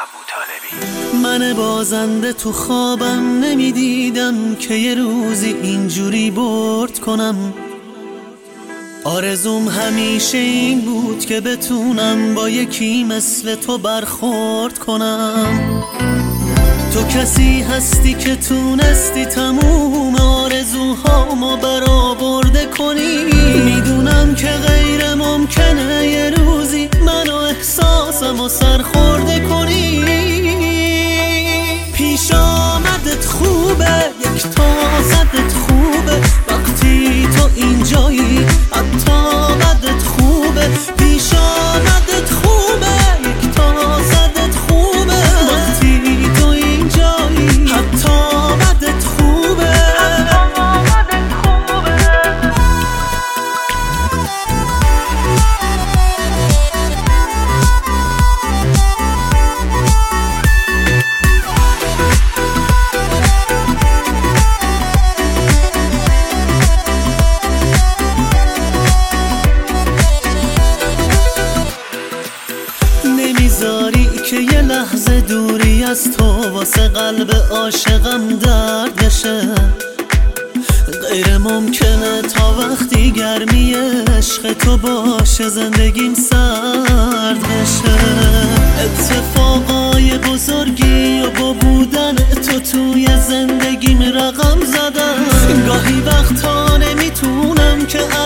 من بازنده تو خوابم نمیدیدم که یه روزی اینجوری برد کنم. آرزوم همیشه این بود که بتونم با یکی مثل تو برخورد کنم. تو کسی هستی که تونستی تموم آرزوهامو برآورده کنی. میدونم که غیر ممکنه یه روزی منو احساسمو سرخورده کنی. پیش آمدت خوبه، یک تازدت خوبه، وقتی تو اینجایی حتی بدت خوبه. پیش آمدت خوبه، یک تازدت خوبه، وقتی تو اینجایی حتی بدت خوبه. نمیذاری که یه لحظه دوری از تو واسه قلب عاشقم درد بشه. غیر ممکنه تا وقتی گرمی عشق تو باشه زندگیم سرد بشه. اتفاقای بزرگی و با بودن تو توی زندگیم رقم زدن. گاهی وقتا نمیتونم که